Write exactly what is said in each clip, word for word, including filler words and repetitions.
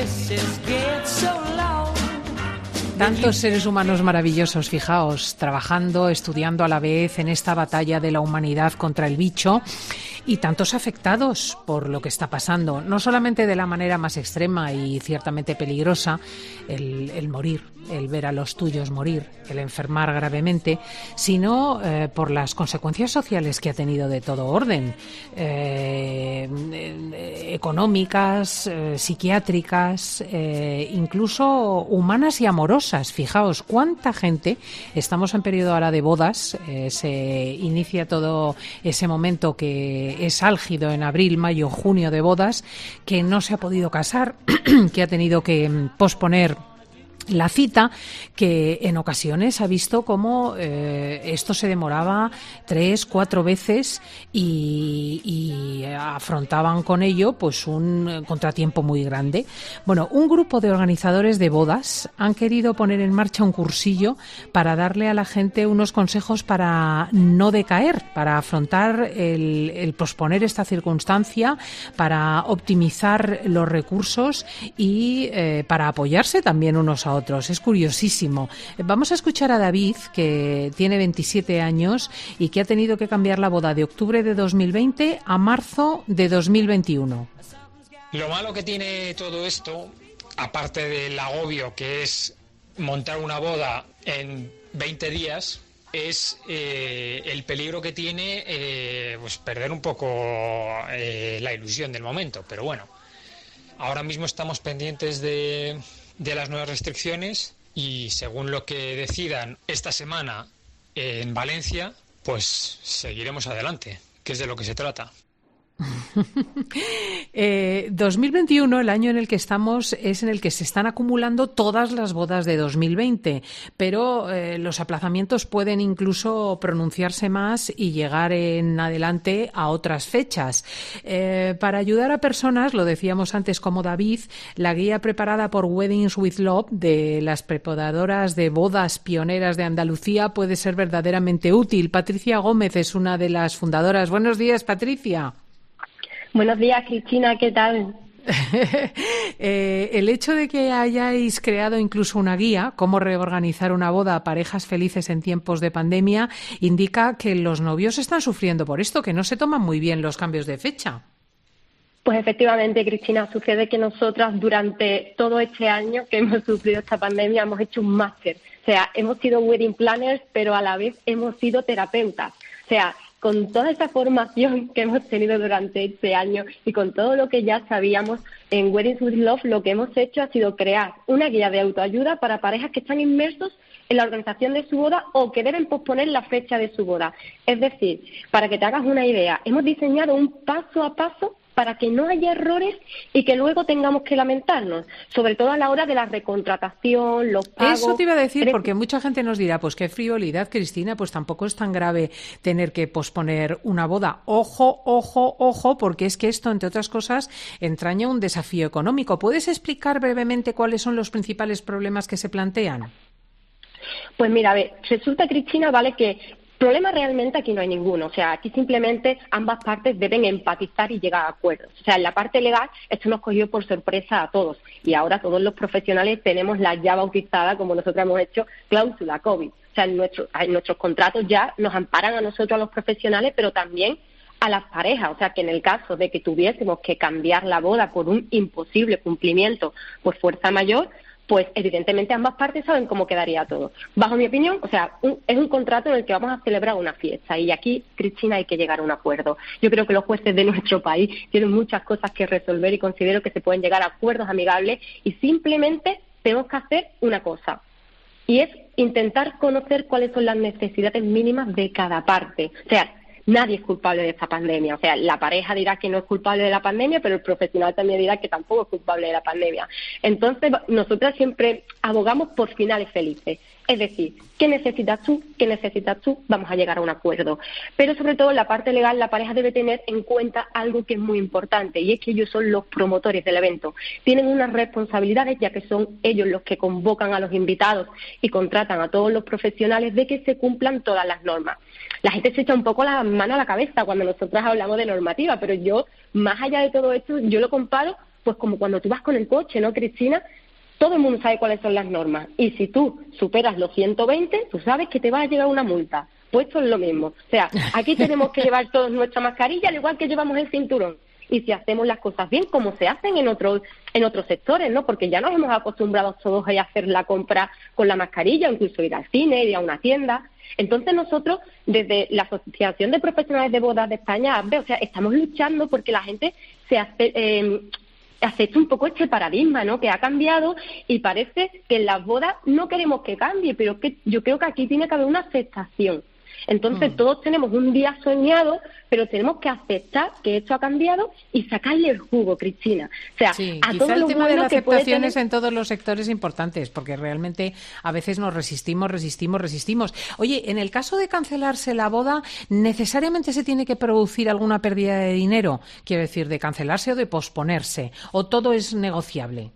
Tantos seres humanos maravillosos, fijaos, trabajando, estudiando a la vez en esta batalla de la humanidad contra el bicho, y tantos afectados por lo que está pasando, no solamente de la manera más extrema y ciertamente peligrosa, el, el morir, el ver a los tuyos morir, el enfermar gravemente, sino eh, por las consecuencias sociales que ha tenido de todo orden, eh, eh, económicas, eh, psiquiátricas, eh, incluso humanas y amorosas. Fijaos cuánta gente, estamos en periodo ahora de bodas, eh, se inicia todo ese momento que es álgido en abril, mayo, junio de bodas, que no se ha podido casar, que ha tenido que posponer la cita, que en ocasiones ha visto cómo eh, esto se demoraba tres, cuatro veces y, y afrontaban con ello pues un contratiempo muy grande. Bueno, un grupo de organizadores de bodas han querido poner en marcha un cursillo para darle a la gente unos consejos para no decaer, para afrontar el, el posponer esta circunstancia, para optimizar los recursos y eh, para apoyarse también unos a otros. Es curiosísimo. Vamos a escuchar a David, que tiene veintisiete años y que ha tenido que cambiar la boda de octubre de dos mil veinte a marzo de dos mil veintiuno. Lo malo que tiene todo esto, aparte del agobio que es montar una boda en veinte días, es eh, el peligro que tiene eh, pues perder un poco eh, la ilusión del momento. Pero bueno, ahora mismo estamos pendientes de... de las nuevas restricciones y según lo que decidan esta semana en Valencia, pues seguiremos adelante, que es de lo que se trata. eh, dos mil veintiuno, el año en el que estamos, es en el que se están acumulando todas las bodas de dos mil veinte, pero eh, los aplazamientos pueden incluso pronunciarse más y llegar en adelante a otras fechas. Eh, para ayudar a personas, lo decíamos antes, como David, la guía preparada por Weddings with Love de las preparadoras de bodas pioneras de Andalucía puede ser verdaderamente útil. Patricia Gómez es una de las fundadoras. Buenos días, Patricia. Buenos días, Cristina, ¿qué tal? eh, el hecho de que hayáis creado incluso una guía, cómo reorganizar una boda a parejas felices en tiempos de pandemia, indica que los novios están sufriendo por esto, que no se toman muy bien los cambios de fecha. Pues efectivamente, Cristina, sucede que nosotras durante todo este año que hemos sufrido esta pandemia hemos hecho un máster. O sea, hemos sido wedding planners, pero a la vez hemos sido terapeutas. O sea, con toda esa formación que hemos tenido durante este año y con todo lo que ya sabíamos en Weddings with Love, lo que hemos hecho ha sido crear una guía de autoayuda para parejas que están inmersos en la organización de su boda o que deben posponer la fecha de su boda. Es decir, para que te hagas una idea, hemos diseñado un paso a paso para que no haya errores y que luego tengamos que lamentarnos, sobre todo a la hora de la recontratación, los pagos. Eso te iba a decir, porque mucha gente nos dirá, pues qué frivolidad, Cristina, pues tampoco es tan grave tener que posponer una boda. Ojo, ojo, ojo, porque es que esto, entre otras cosas, entraña un desafío económico. ¿Puedes explicar brevemente cuáles son los principales problemas que se plantean? Pues mira, a ver, resulta, Cristina, vale, que problema realmente aquí no hay ninguno. O sea, aquí simplemente ambas partes deben empatizar y llegar a acuerdos. O sea, en la parte legal esto nos cogió por sorpresa a todos y ahora todos los profesionales tenemos la ya bautizada, como nosotros hemos hecho, cláusula COVID. O sea, en, nuestro, en nuestros contratos ya nos amparan a nosotros, a los profesionales, pero también a las parejas. O sea, que en el caso de que tuviésemos que cambiar la boda por un imposible cumplimiento por fuerza mayor, pues evidentemente ambas partes saben cómo quedaría todo. Bajo mi opinión, o sea, un, es un contrato en el que vamos a celebrar una fiesta y aquí, Cristina, hay que llegar a un acuerdo. Yo creo que los jueces de nuestro país tienen muchas cosas que resolver y considero que se pueden llegar a acuerdos amigables y simplemente tenemos que hacer una cosa, y es intentar conocer cuáles son las necesidades mínimas de cada parte. O sea, nadie es culpable de esta pandemia. O sea, la pareja dirá que no es culpable de la pandemia, pero el profesional también dirá que tampoco es culpable de la pandemia. Entonces, nosotras siempre abogamos por finales felices. Es decir, ¿qué necesitas tú? ¿Qué necesitas tú? Vamos a llegar a un acuerdo. Pero sobre todo en la parte legal, la pareja debe tener en cuenta algo que es muy importante, y es que ellos son los promotores del evento. Tienen unas responsabilidades, ya que son ellos los que convocan a los invitados y contratan a todos los profesionales, de que se cumplan todas las normas. La gente se echa un poco la mano a la cabeza cuando nosotros hablamos de normativa, pero yo, más allá de todo esto, yo lo comparo pues como cuando tú vas con el coche, ¿no, Cristina? Todo el mundo sabe cuáles son las normas. Y si tú superas los ciento veinte, tú sabes que te va a llegar una multa. Pues esto es lo mismo. O sea, aquí tenemos que llevar todos nuestra mascarilla, al igual que llevamos el cinturón. Y si hacemos las cosas bien, como se hacen en otros en otros sectores, ¿no? Porque ya nos hemos acostumbrado todos a hacer la compra con la mascarilla, incluso ir al cine, ir a una tienda. Entonces nosotros, desde la Asociación de Profesionales de Bodas de España, o sea, estamos luchando porque la gente se hace... Eh, acepta un poco este paradigma, ¿no?, que ha cambiado, y parece que en las bodas no queremos que cambie, pero que yo creo que aquí tiene que haber una aceptación. Entonces, mm. todos tenemos un día soñado, pero tenemos que aceptar que esto ha cambiado y sacarle el jugo, Cristina. O sea, sí, a quizá todo el lo tema bueno de la que aceptación es tener... en todos los sectores importantes, porque realmente a veces nos resistimos, resistimos, resistimos. Oye, en el caso de cancelarse la boda, ¿necesariamente se tiene que producir alguna pérdida de dinero? Quiero decir, de cancelarse o de posponerse, ¿o todo es negociable?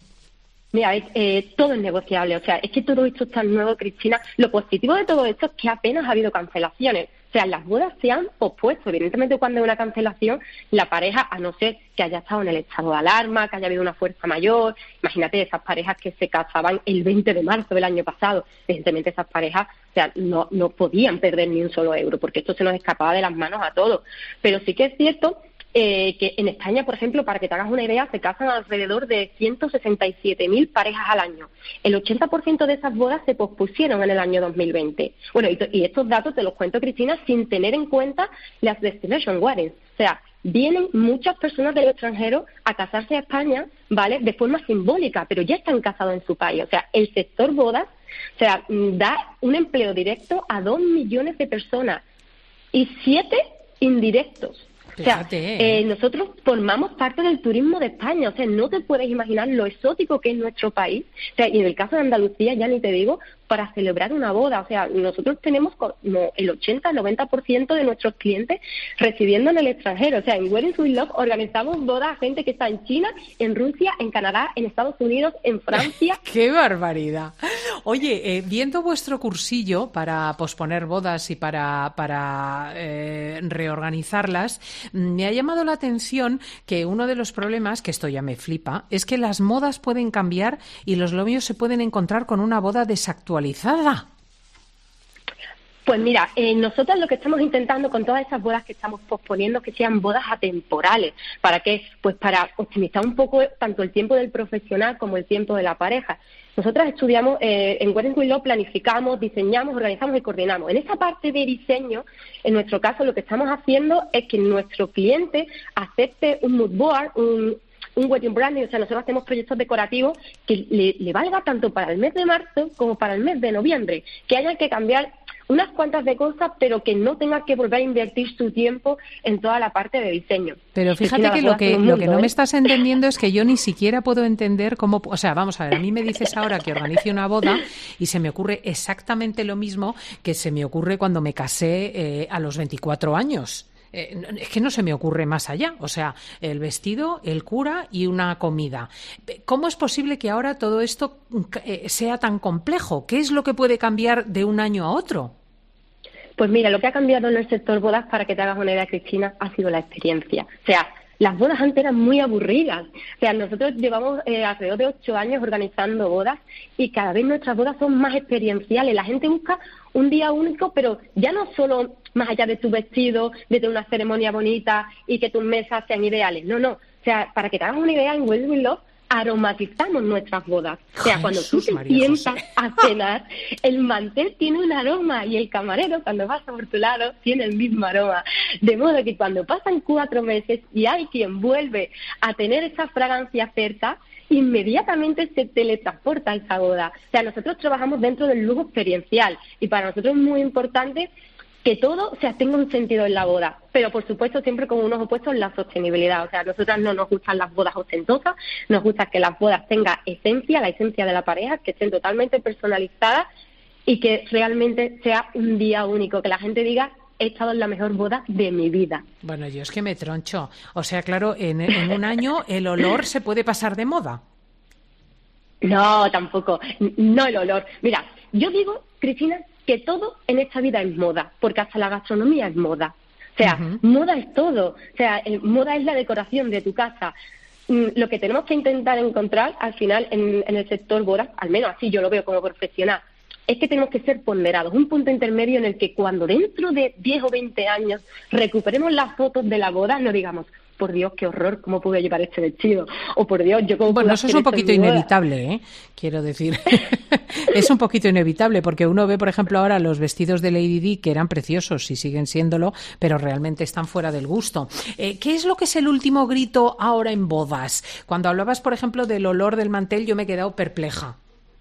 Mira, eh, todo es negociable. O sea, es que todo esto es tan nuevo, Cristina. Lo positivo de todo esto es que apenas ha habido cancelaciones. O sea, las bodas se han pospuesto. Evidentemente, cuando hay una cancelación, la pareja, a no ser que haya estado en el estado de alarma, que haya habido una fuerza mayor, imagínate esas parejas que se casaban el veinte de marzo del año pasado. Evidentemente, esas parejas, o sea, no, no podían perder ni un solo euro, porque esto se nos escapaba de las manos a todos. Pero sí que es cierto Eh, que en España, por ejemplo, para que te hagas una idea, se casan alrededor de ciento sesenta y siete mil parejas al año. El ochenta por ciento de esas bodas se pospusieron en el año dos mil veinte. Bueno, y, y estos datos te los cuento, Cristina, sin tener en cuenta las destination weddings. O sea, vienen muchas personas del extranjero a casarse a España, ¿vale?, de forma simbólica, pero ya están casados en su país. O sea, el sector bodas, o sea, da un empleo directo a dos millones de personas y siete indirectos. O sea, eh, nosotros formamos parte del turismo de España. O sea, no te puedes imaginar lo exótico que es nuestro país. O sea, y en el caso de Andalucía, ya ni te digo, para celebrar una boda. O sea, nosotros tenemos como el ochenta, noventa por ciento de nuestros clientes residiendo en el extranjero. O sea, en Weddings with Love organizamos bodas a gente que está en China, en Rusia, en Canadá, en Estados Unidos, en Francia. ¡Qué barbaridad! Oye, eh, viendo vuestro cursillo para posponer bodas y para, para eh, reorganizarlas, me ha llamado la atención que uno de los problemas, que esto ya me flipa, es que las modas pueden cambiar y los novios se pueden encontrar con una boda desactualizada. Pues mira, eh, nosotros lo que estamos intentando con todas esas bodas que estamos posponiendo, que sean bodas atemporales. ¿Para qué? Pues para optimizar un poco tanto el tiempo del profesional como el tiempo de la pareja. Nosotras estudiamos, eh, en Weddings with Love planificamos, diseñamos, organizamos y coordinamos. En esa parte de diseño, en nuestro caso, lo que estamos haciendo es que nuestro cliente acepte un mood board, un, un wedding branding. O sea, nosotros hacemos proyectos decorativos que le, le valga tanto para el mes de marzo como para el mes de noviembre, que haya que cambiar unas cuantas de cosas, pero que no tenga que volver a invertir su tiempo en toda la parte de diseño. Pero fíjate que, que lo que mundo, lo que no ¿eh? me estás entendiendo es que yo ni siquiera puedo entender cómo... O sea, vamos a ver, a mí me dices ahora que organice una boda y se me ocurre exactamente lo mismo que se me ocurre cuando me casé eh, a los veinticuatro años. Eh, es que no se me ocurre más allá. O sea, el vestido, el cura y una comida. ¿Cómo es posible que ahora todo esto eh, sea tan complejo? ¿Qué es lo que puede cambiar de un año a otro? Pues mira, lo que ha cambiado en el sector bodas, para que te hagas una idea, Cristina, ha sido la experiencia. O sea, las bodas antes eran muy aburridas. O sea, nosotros llevamos eh, alrededor de ocho años organizando bodas y cada vez nuestras bodas son más experienciales. La gente busca un día único, pero ya no solo más allá de tu vestido, de tener una ceremonia bonita y que tus mesas sean ideales. No, no. O sea, para que te hagas una idea, en Weddings with Love aromatizamos nuestras bodas. O sea, cuando tú te sientas a cenar, el mantel tiene un aroma y el camarero, cuando pasa por tu lado, tiene el mismo aroma. De modo que cuando pasan cuatro meses y hay quien vuelve a tener esa fragancia cerca, inmediatamente se teletransporta a esa boda. O sea, nosotros trabajamos dentro del lujo experiencial y para nosotros es muy importante que todo, o sea, tenga un sentido en la boda, pero por supuesto siempre con unos opuestos en la sostenibilidad. O sea, a nosotras no nos gustan las bodas ostentosas, nos gusta que las bodas tengan esencia, la esencia de la pareja, que estén totalmente personalizadas y que realmente sea un día único, que la gente diga: he estado en la mejor boda de mi vida. Bueno, yo es que me troncho. O sea, claro, en, en un año el olor se puede pasar de moda. No, tampoco. No el olor. Mira, yo digo, Cristina, que todo en esta vida es moda, porque hasta la gastronomía es moda. O sea, uh-huh. moda es todo. O sea, el, moda es la decoración de tu casa. lo que tenemos que intentar encontrar al final en, en el sector bodas, al menos así yo lo veo como profesional, es que tenemos que ser ponderados, un punto intermedio en el que cuando dentro de diez o veinte años recuperemos las fotos de la boda, no digamos, por Dios, qué horror, ¿cómo pude llevar este vestido? O por Dios, yo cómo puedo Bueno, eso es un poquito inevitable, ¿eh? Quiero decir, es un poquito inevitable, porque uno ve, por ejemplo, ahora los vestidos de Lady Di, que eran preciosos y siguen siéndolo, pero realmente están fuera del gusto. Eh, ¿Qué es lo que es el último grito ahora en bodas? Cuando hablabas, por ejemplo, del olor del mantel, yo me he quedado perpleja.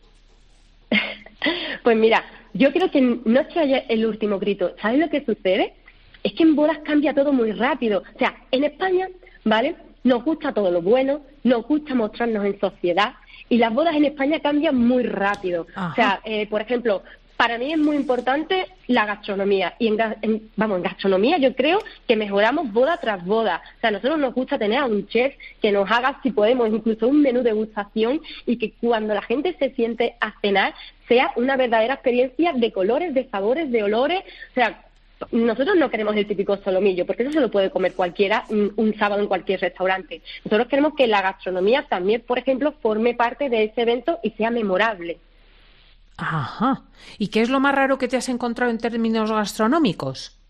Pues mira, yo creo que no es que haya el último grito. ¿Sabes lo que sucede? Es que en bodas cambia todo muy rápido. O sea, en España, ¿vale? Nos gusta todo lo bueno, nos gusta mostrarnos en sociedad, y las bodas en España cambian muy rápido. Ajá. O sea, eh, por ejemplo, para mí es muy importante la gastronomía. Y en, en, vamos, en gastronomía yo creo que mejoramos boda tras boda. O sea, a nosotros nos gusta tener a un chef que nos haga, si podemos, incluso un menú de degustación, y que cuando la gente se siente a cenar sea una verdadera experiencia de colores, de sabores, de olores. O sea, nosotros no queremos el típico solomillo, porque eso se lo puede comer cualquiera un, un sábado en cualquier restaurante. Nosotros queremos que la gastronomía también, por ejemplo, forme parte de ese evento y sea memorable. Ajá. ¿Y qué es lo más raro que te has encontrado en términos gastronómicos?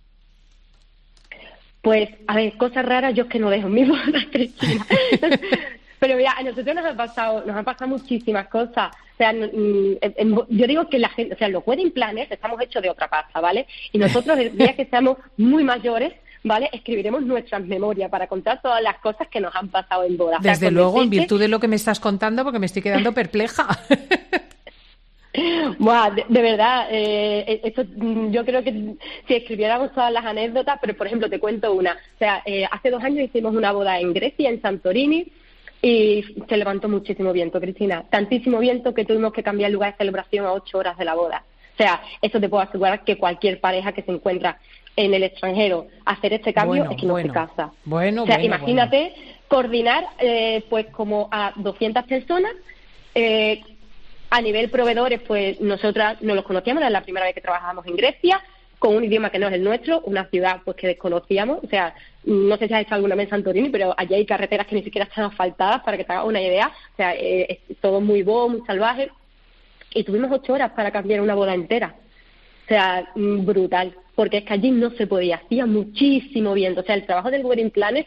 Pues, a ver, cosas raras yo es que no dejo en mi boda, Cristina. Pero mira, a nosotros nos han pasado, nos han pasado muchísimas cosas. O sea, en, en, yo digo que la gente, o sea, los wedding planners estamos hechos de otra pasta, ¿vale? Y nosotros, el día que seamos muy mayores, ¿vale?, escribiremos nuestras memorias para contar todas las cosas que nos han pasado en boda. Desde o sea, luego, en virtud de lo que me estás contando, porque me estoy quedando perpleja. Buah, de, de verdad, eh, esto, yo creo que si escribiéramos todas las anécdotas, pero por ejemplo te cuento una. O sea, eh, hace dos años hicimos una boda en Grecia, en Santorini, y se levantó muchísimo viento, Cristina. Tantísimo viento que tuvimos que cambiar el lugar de celebración a ocho horas de la boda. O sea, eso te puedo asegurar que cualquier pareja que se encuentra en el extranjero hacer este cambio bueno, es que no bueno, se casa. Bueno, o sea, bueno, imagínate bueno. coordinar eh, pues como a doscientas personas. Eh, a nivel proveedores, pues nosotras no los conocíamos, era la primera vez que trabajábamos en Grecia, con un idioma que no es el nuestro, una ciudad pues que desconocíamos. O sea, no sé si has hecho alguna vez en Santorini, pero allí hay carreteras que ni siquiera están asfaltadas, para que te hagas una idea. O sea, eh, es todo muy boho, muy salvaje. Y tuvimos ocho horas para cambiar una boda entera. O sea, brutal, porque es que allí no se podía, hacía muchísimo viento. O sea, el trabajo del wedding planner,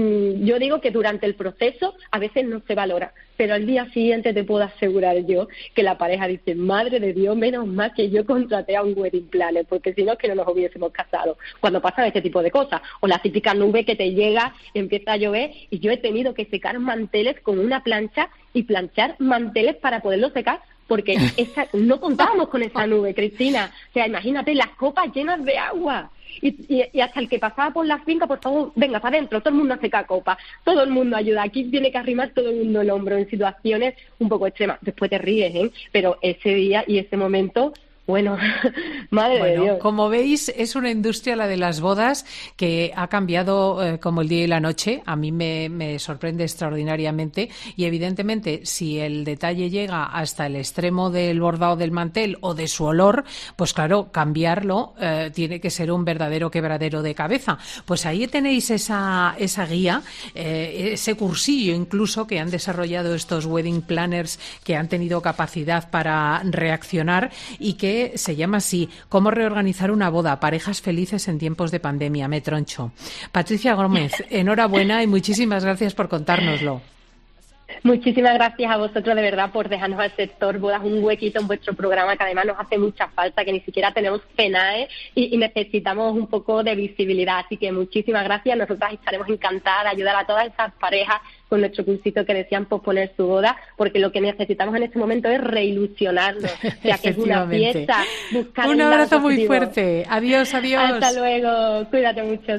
yo digo que durante el proceso a veces no se valora, pero al día siguiente te puedo asegurar yo que la pareja dice, madre de Dios, menos mal que yo contraté a un wedding planner, porque si no es que no nos hubiésemos casado. Cuando pasan este tipo de cosas, o la típica nube que te llega, empieza a llover, y yo he tenido que secar manteles con una plancha y planchar manteles para poderlos secar, porque esa, no contábamos con esa nube, Cristina. O sea, imagínate las copas llenas de agua. Y, y, y hasta el que pasaba por la finca, por favor, venga, para adentro, todo el mundo seca copa, todo el mundo ayuda. Aquí tiene que arrimar todo el mundo el hombro en situaciones un poco extremas. Después te ríes, ¿eh? Pero ese día y ese momento... Bueno, madre bueno, de Dios. Como veis, es una industria, la de las bodas, que ha cambiado eh, como el día y la noche. A mí me, me sorprende extraordinariamente. Y evidentemente, si el detalle llega hasta el extremo del bordado del mantel o de su olor, pues claro, cambiarlo eh, tiene que ser un verdadero quebradero de cabeza. Pues ahí tenéis esa, esa guía, eh, ese cursillo incluso que han desarrollado estos wedding planners que han tenido capacidad para reaccionar, y que se llama así: Cómo reorganizar una boda, parejas felices en tiempos de pandemia. Me troncho. Patricia Gómez, enhorabuena y muchísimas gracias por contárnoslo. Muchísimas gracias a vosotros, de verdad, por dejarnos al sector bodas un huequito en vuestro programa, que además nos hace mucha falta, que ni siquiera tenemos FENAE y, y necesitamos un poco de visibilidad. Así que muchísimas gracias. Nosotras estaremos encantadas de ayudar a todas esas parejas con nuestro cursito que desean posponer su boda, porque lo que necesitamos en este momento es reilusionarnos. O sea, que es una fiesta. Buscar un abrazo muy fuerte. Adiós, adiós. Hasta luego. Cuídate mucho.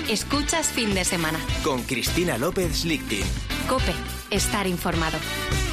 Escuchas Fin de Semana con Cristina López Lichting. COPE, estar informado.